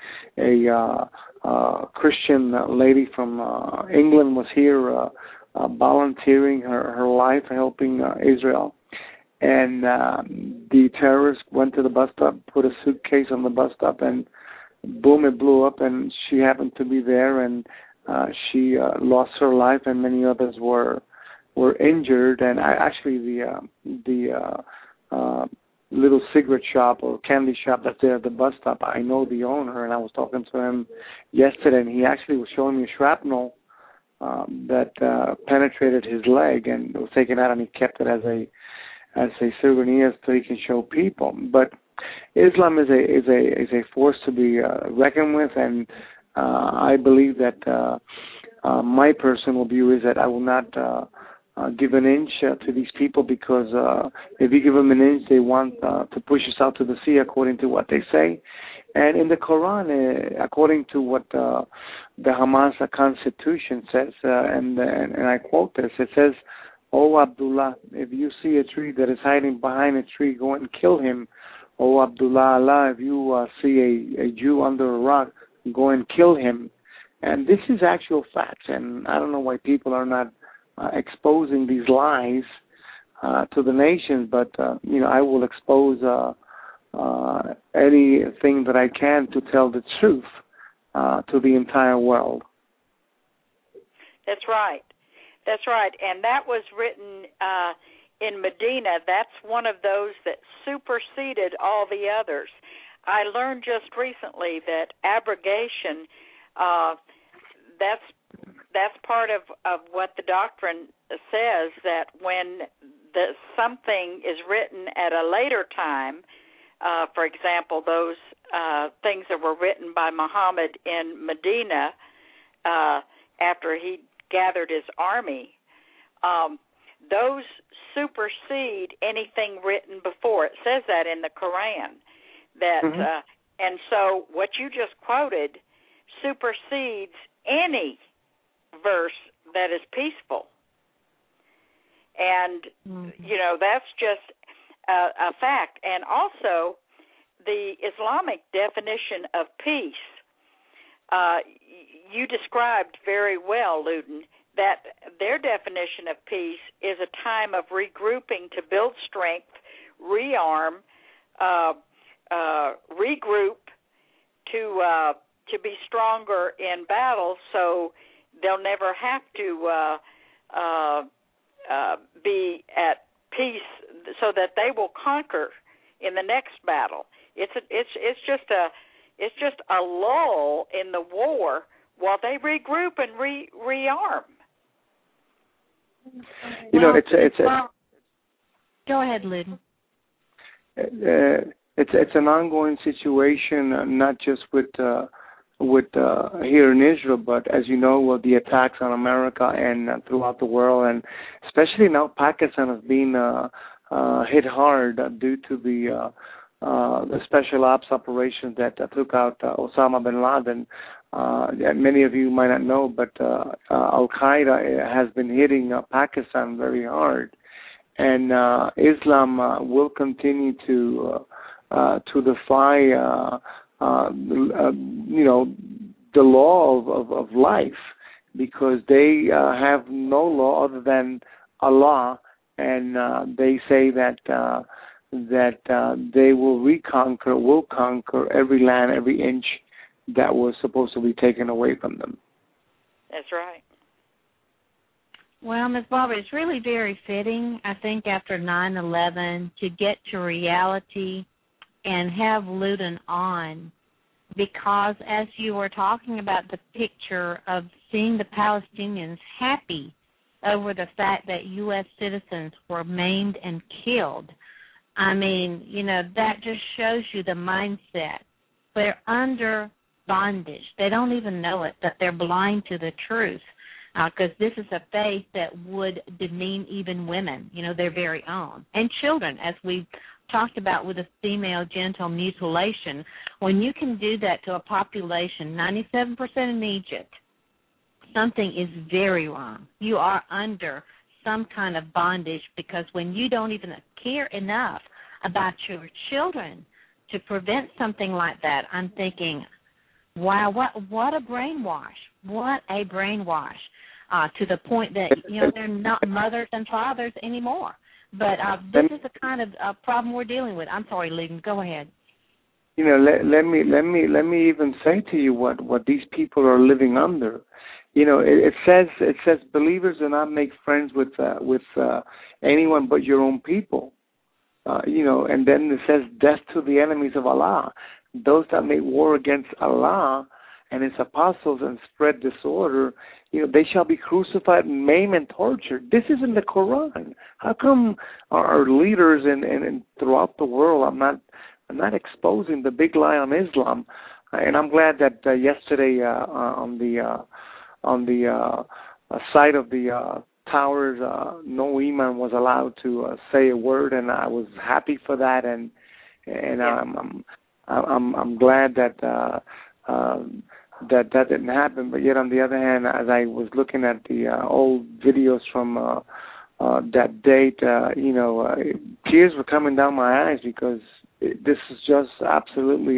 a Christian lady from England was here volunteering her life, helping Israel. And the terrorists went to the bus stop, put a suitcase on the bus stop, and boom, it blew up, and she happened to be there, and she lost her life, and many others were injured. And actually the little cigarette shop or candy shop that's there at the bus stop, I know the owner, and I was talking to him yesterday, and he actually was showing me shrapnel that penetrated his leg, and it was taken out, and he kept it as a souvenir so he can show people. But Islam is a force to be reckoned with, and I believe that my personal view is that I will not give an inch to these people, because if you give them an inch, they want to push us out to the sea, according to what they say. And in the Quran, according to what the Hamas Constitution says, and I quote this, it says, "O Abdullah, if you see a tree that is hiding behind a tree, go and kill him. O Abdullah, Allah, if you see a Jew under a rock, go and kill him." And this is actual facts, and I don't know why people are not exposing these lies to the nation, but I will expose anything that I can to tell the truth to the entire world. That's right. That's right. And that was written in Medina. That's one of those that superseded all the others. I learned just recently that abrogation, that's part of what the doctrine says, that when something is written at a later time, for example, those things that were written by Muhammad in Medina after he gathered his army, those supersede anything written before. It says that in the Quran. That and so what you just quoted supersedes any verse that is peaceful. And, that's just a fact. And also, the Islamic definition of peace, you described very well, Luden, that their definition of peace is a time of regrouping to build strength, rearm, regroup to be stronger in battle, so they'll never have to be at peace, so that they will conquer in the next battle. It's just a lull in the war while they regroup and rearm. Go ahead, Luden. It's an ongoing situation, not just with here in Israel, but as you know, the attacks on America and throughout the world, and especially now Pakistan has been hit hard due to the special ops operations that took out Osama bin Laden. Many of you might not know, but Al Qaeda has been hitting Pakistan very hard, and Islam will continue to defy, the law of life, because they have no law other than Allah, and they say that they will conquer every land, every inch that was supposed to be taken away from them. That's right. Well, Ms. Barbara, it's really very fitting, I think, after 9/11 to get to reality and have Ludin on, because as you were talking about the picture of seeing the Palestinians happy over the fact that U.S. citizens were maimed and killed, I mean, that just shows you the mindset. They're under bondage. They don't even know it, that they're blind to the truth, because this is a faith that would demean even women, their very own, and children, as we've talked about with the female genital mutilation. When you can do that to a population, 97% in Egypt, something is very wrong. You are under some kind of bondage, because when you don't even care enough about your children to prevent something like that, I'm thinking, wow, what a brainwash. What a brainwash, to the point that, they're not mothers and fathers anymore. But this is the kind of problem we're dealing with. I'm sorry, Ludin, go ahead. Let me even say to you what these people are living under. It says believers do not make friends with anyone but your own people. And then it says death to the enemies of Allah, those that make war against Allah and His apostles and spread disorder. They shall be crucified, maimed, and tortured. This is in the Quran. How come our leaders and throughout the world are not exposing the big lie on Islam? And I'm glad that yesterday on the site of the towers, no imam was allowed to say a word, and I was happy for that. And I'm glad that. That didn't happen, but yet on the other hand, as I was looking at the old videos from that date, tears were coming down my eyes, because this is just absolutely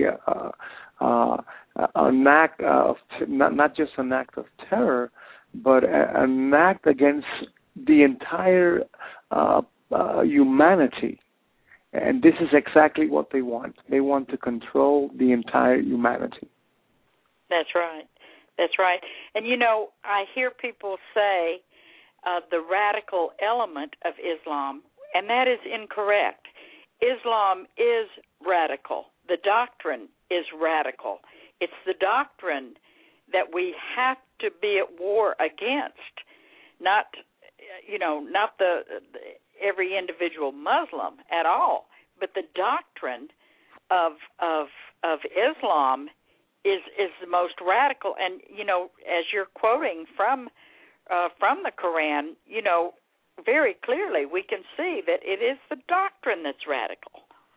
an act of not just an act of terror, but an act against the entire humanity. And this is exactly what they want. They want to control the entire humanity. That's right. That's right. And, I hear people say the radical element of Islam, and that is incorrect. Islam is radical. The doctrine is radical. It's the doctrine that we have to be at war against, not the every individual Muslim at all, but the doctrine of Islam is the most radical. And as you're quoting from the Quran, very clearly we can see that it is the doctrine that's radical.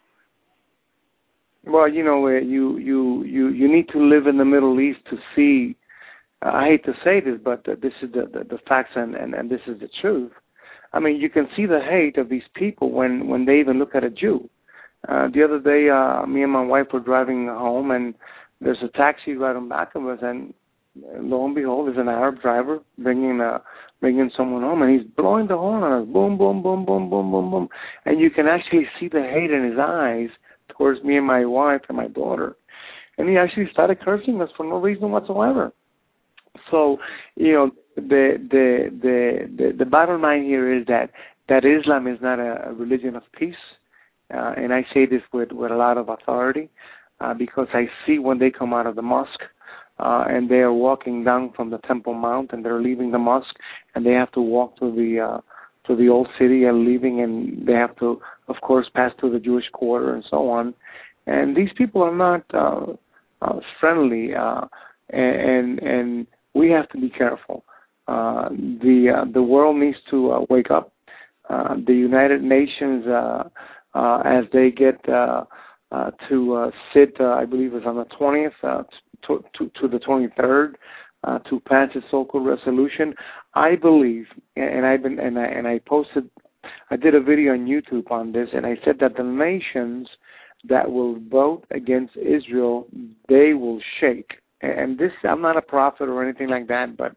Well, you need to live in the Middle East to see. I hate to say this, but this is the facts, and this is the truth. I mean, you can see the hate of these people when they even look at a Jew. The other day, me and my wife were driving home, and there's a taxi right on back of us, and lo and behold, there's an Arab driver bringing someone home, and he's blowing the horn on us, boom, boom, boom, boom, boom, boom, boom, and you can actually see the hate in his eyes towards me and my wife and my daughter, and he actually started cursing us for no reason whatsoever. So, the bottom line here is that Islam is not a religion of peace, and I say this with a lot of authority. Because I see when they come out of the mosque and they are walking down from the Temple Mount, and they're leaving the mosque, and they have to walk to the old city and leaving, and they have to, of course, pass through the Jewish quarter and so on. And these people are not friendly, and we have to be careful. The world needs to wake up. The United Nations, as they get to sit, I believe it was on the 20th to the 23rd, to pass a so-called resolution. I believe, and I posted I did a video on YouTube on this, and I said that the nations that will vote against Israel, they will shake. And this, I'm not a prophet or anything like that, but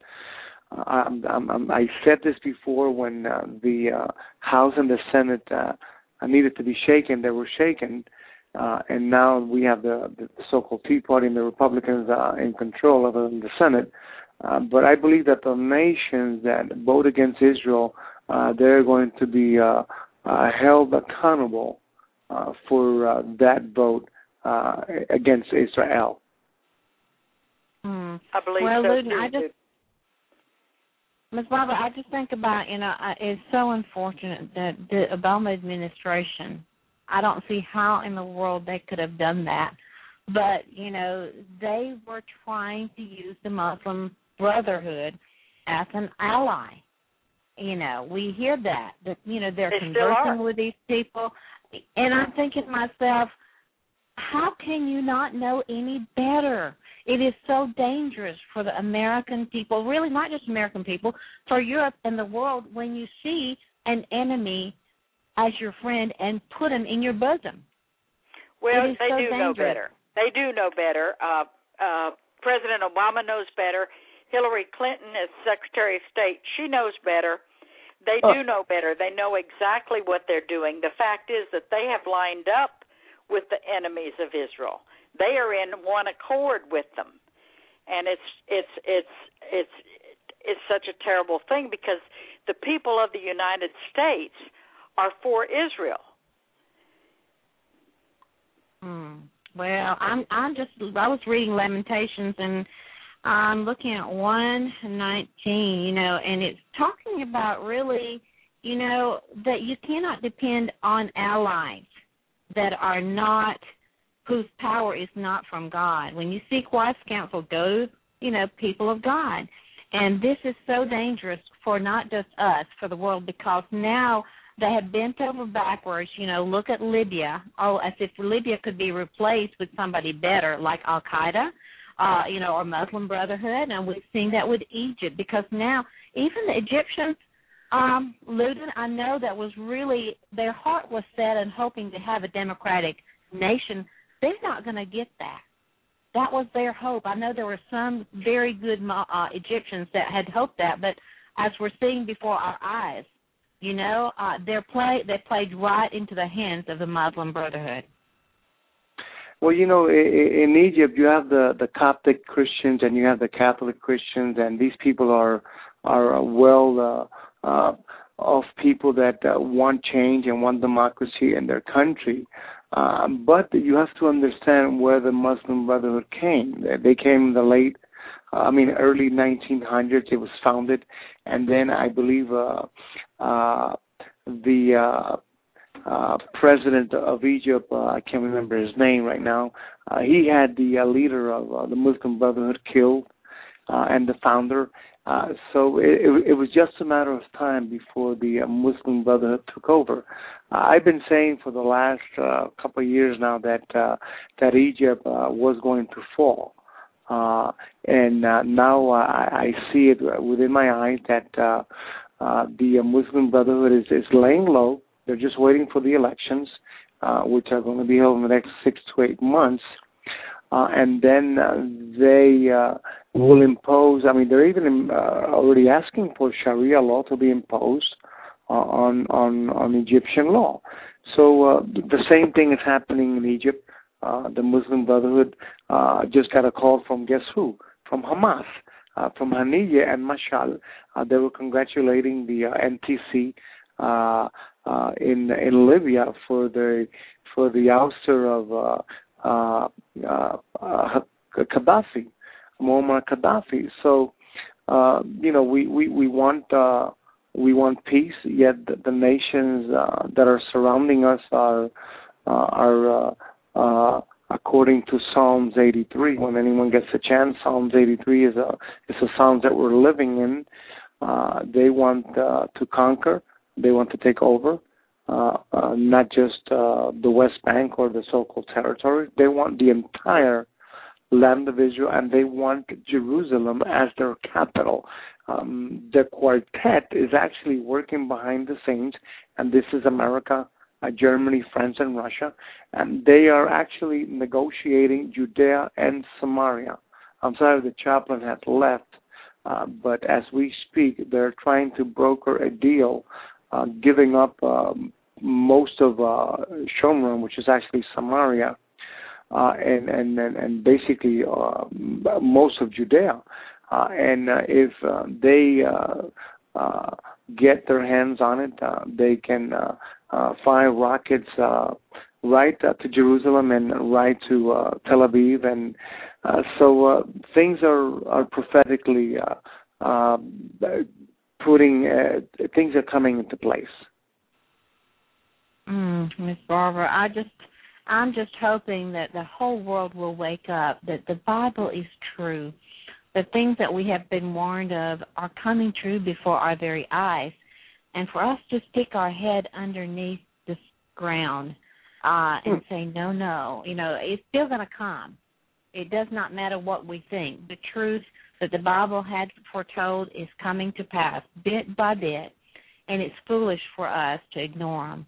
I said this before when the House and the Senate needed to be shaken. They were shaken, and now we have the so-called Tea Party and the Republicans in control of the Senate. But I believe that the nations that vote against Israel, they're going to be held accountable for that vote against Israel. I believe well, so Luden, too. Ms. Barbara, I just think about, it's so unfortunate that the Obama administration, I don't see how in the world they could have done that. But, they were trying to use the Muslim Brotherhood as an ally. We hear that they're conversing with these people. And I'm thinking to myself, how can you not know any better? It is so dangerous for the American people, really not just American people, for Europe and the world when you see an enemy as your friend and put him in your bosom. Well, they do know better. They do know better. President Obama knows better. Hillary Clinton as Secretary of State, she knows better. They do know better. They know exactly what they're doing. The fact is that they have lined up with the enemies of Israel. They are in one accord with them, and it's such a terrible thing because the people of the United States are for Israel. Well, I was reading Lamentations, and I'm looking at 1:19, and it's talking about really, that you cannot depend on allies that are not, whose power is not from God. When you seek wise counsel, go, people of God. And this is so dangerous for not just us, for the world, because now they have bent over backwards. Look at Libya. Oh, as if Libya could be replaced with somebody better, like Al-Qaeda, or Muslim Brotherhood. And we've seen that with Egypt, because now even the Egyptians, Luden, I know that was really, their heart was set and hoping to have a democratic nation. They're not going to get that. That was their hope. I know there were some very good Egyptians that had hoped that, but as we're seeing before our eyes, they played right into the hands of the Muslim Brotherhood. Well, in Egypt you have the Coptic Christians and you have the Catholic Christians, and these people are well of people that want change and want democracy in their country. But you have to understand where the Muslim Brotherhood came. They came in the early 1900s. It was founded, and then I believe the president of Egypt, I can't remember his name right now, he had the leader of the Muslim Brotherhood killed, and the founder. So it was just a matter of time before the Muslim Brotherhood took over. I've been saying for the last couple of years now that Egypt was going to fall. And now I see it within my eyes that the Muslim Brotherhood is laying low. They're just waiting for the elections, which are going to be held in the next 6 to 8 months. And then they will impose, they're even already asking for Sharia law to be imposed on Egyptian law. So the same thing is happening in Egypt. The Muslim Brotherhood just got a call from, guess who? From Hamas, from Haniyeh and Mashal. They were congratulating the NTC in Libya for the ouster of Gaddafi, Muammar Gaddafi. So we want peace. Yet the nations that are surrounding us are according to Psalms 83. When anyone gets a chance, Psalms 83 is a Psalm that we're living in. They want to conquer. They want to take over. Not just the West Bank or the so-called territory. They want the entire land of Israel, and they want Jerusalem as their capital. the quartet is actually working behind the scenes, and this is America, Germany, France, and Russia, and they are actually negotiating Judea and Samaria. I'm sorry the chaplain has left, but as we speak, they're trying to broker a deal, giving up most of Shomron, which is actually Samaria, and basically most of Judea. And if they get their hands on it, they can fire rockets right to Jerusalem and right to Tel Aviv, and so things are prophetically things are coming into place. Miss Barbara, I'm just hoping that the whole world will wake up, that the Bible is true. The things that we have been warned of are coming true before our very eyes. And for us to stick our head underneath this ground and say, no, it's still going to come. It does not matter what we think. The truth that the Bible had foretold is coming to pass bit by bit, and it's foolish for us to ignore them.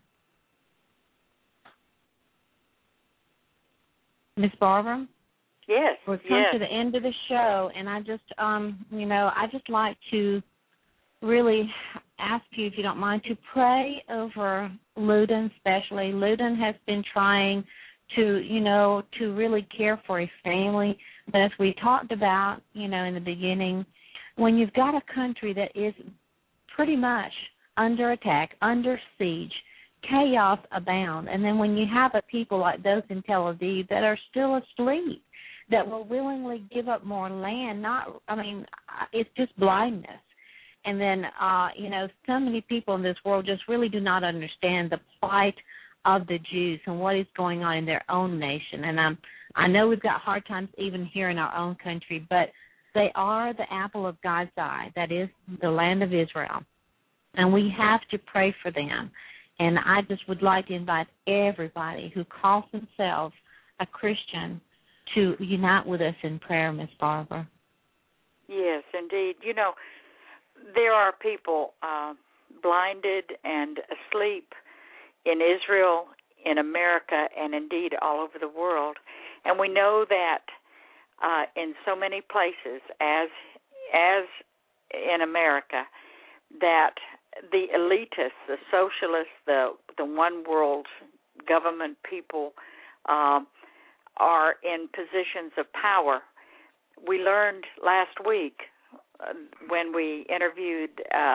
Miss Barbara? Yes. We've come to the end of the show, and I just like to really ask you, if you don't mind, to pray over Luden especially. Luden has been trying to really care for his family. But as we talked about, in the beginning, when you've got a country that is pretty much under attack, under siege, chaos abound, and then when you have a people like those in Tel Aviv that are still asleep, that will willingly give up more land, it's just blindness. And then, so many people in this world just really do not understand the plight of the Jews and what is going on in their own nation. And I know we've got hard times even here in our own country, but they are the apple of God's eye, that is the land of Israel. And we have to pray for them. And I just would like to invite everybody who calls themselves a Christian to unite with us in prayer, Miss Barbara. Yes, indeed. There are people blinded and asleep in Israel, in America, and indeed all over the world. And we know that in so many places, as in America, that the elitists, the socialists, the one world government people are in positions of power. We learned last week when we interviewed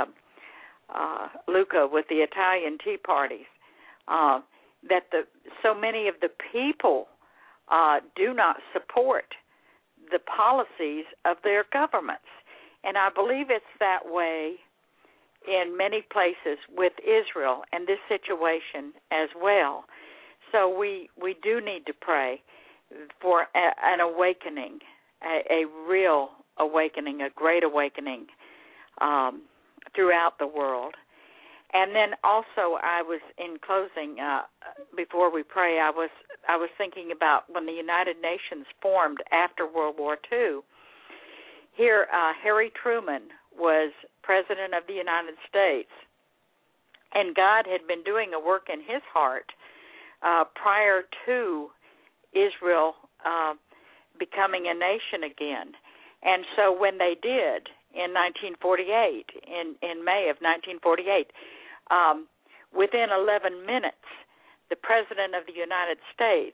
Luca with the Italian Tea Parties that so many of the people do not support the policies of their governments. And I believe it's that way in many places with Israel and this situation as well. So we do need to pray for an awakening, a real awakening, a great awakening throughout the world. And then also I was, in closing, before we pray, I was thinking about when the United Nations formed after World War II. Here, Harry Truman was President of the United States, and God had been doing a work in his heart prior to Israel becoming a nation again. And so when they did in 1948, in May of 1948, within 11 minutes, the President of the United States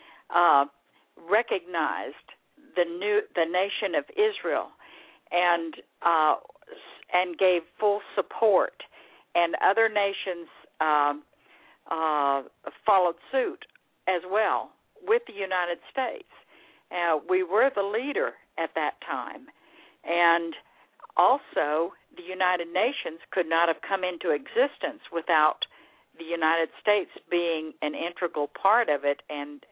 recognized the nation of Israel and gave full support, and other nations followed suit as well with the United States. We were the leader at that time, and also the United Nations could not have come into existence without the United States being an integral part of it, and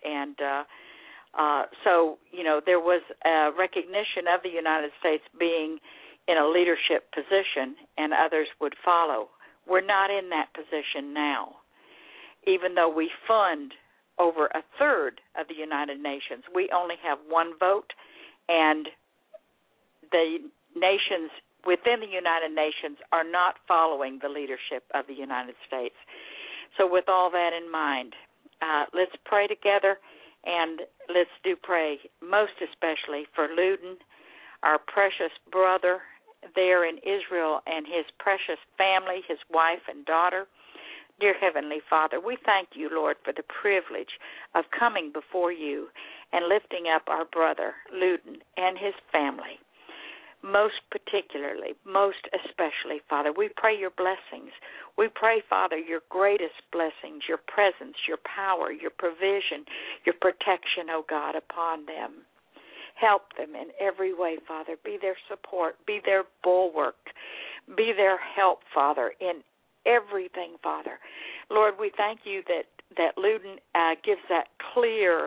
so there was a recognition of the United States being in a leadership position, and others would follow. We're not in that position now. Even though we fund over a third of the United Nations, we only have one vote, and the nations within the United Nations are not following the leadership of the United States. So with all that in mind, let's pray together, and let's pray most especially for Luden, our precious brother there in Israel, and his precious family, his wife and daughter. Dear Heavenly Father, we thank you, Lord, for the privilege of coming before you and lifting up our brother, Luden, and his family. Most particularly, most especially, Father, we pray your blessings. We pray, Father, your greatest blessings, your presence, your power, your provision, your protection, oh God, upon them. Help them in every way, Father. Be their support, be their bulwark, be their help, Father, in everything, Father. Lord, we thank you that Luden gives that clear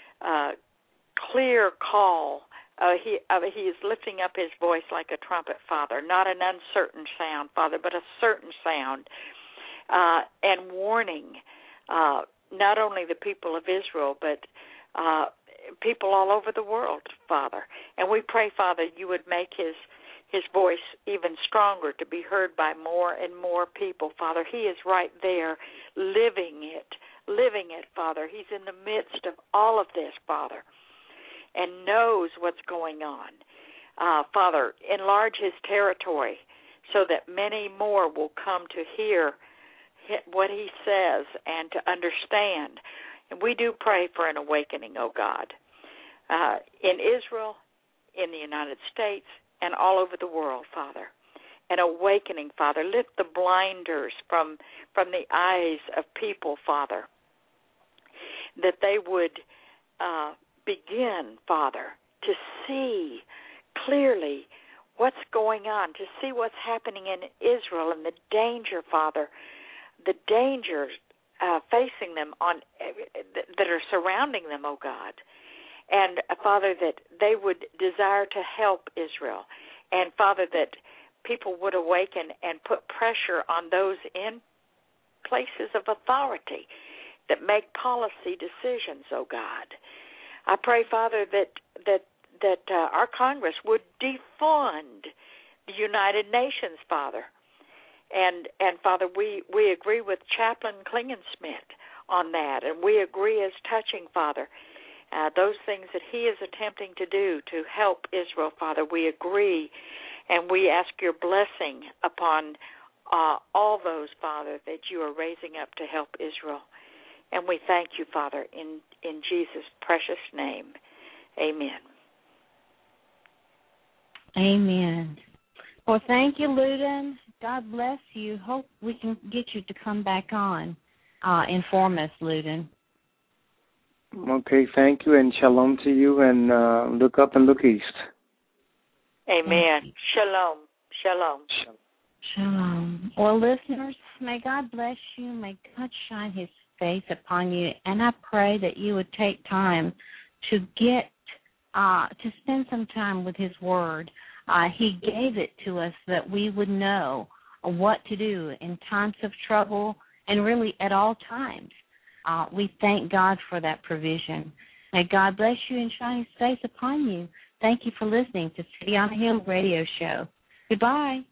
call. He is lifting up his voice like a trumpet, Father, not an uncertain sound, Father, but a certain sound, and warning not only the people of Israel, but people all over the world, Father. And we pray, Father, you would make his voice even stronger to be heard by more and more people, Father. He is right there living it, Father. He's in the midst of all of this, Father, and knows what's going on. Father, enlarge his territory so that many more will come to hear what he says and to understand. And we do pray for an awakening, oh God, in Israel, in the United States, and all over the world, Father. An awakening, Father. Lift the blinders from the eyes of people, Father, that they would begin, Father, to see clearly what's going on, to see what's happening in Israel and the danger, Father, the dangers facing them that are surrounding them, oh God. And, Father, that they would desire to help Israel. And, Father, that people would awaken and put pressure on those in places of authority that make policy decisions, oh God. I pray, Father, that our Congress would defund the United Nations, Father. And Father, we agree with Chaplain Klingensmith on that, and we agree as touching, Father, those things that he is attempting to do to help Israel, Father. We agree, and we ask your blessing upon all those, Father, that you are raising up to help Israel. And we thank you, Father, in Jesus' precious name. Amen. Amen. Well, thank you, Luden. God bless you. Hope we can get you to come back on. Inform us, Luden. Okay, thank you, and shalom to you, and look up and look east. Amen. Shalom. Shalom. Shalom. Well, listeners, may God bless you. May God shine his face upon you, and I pray that you would take time to spend some time with his word. He gave it to us that we would know what to do in times of trouble and really at all times. We thank God for that provision. May God bless you and shine his face upon you. Thank you for listening to City on a Hill radio show. Goodbye.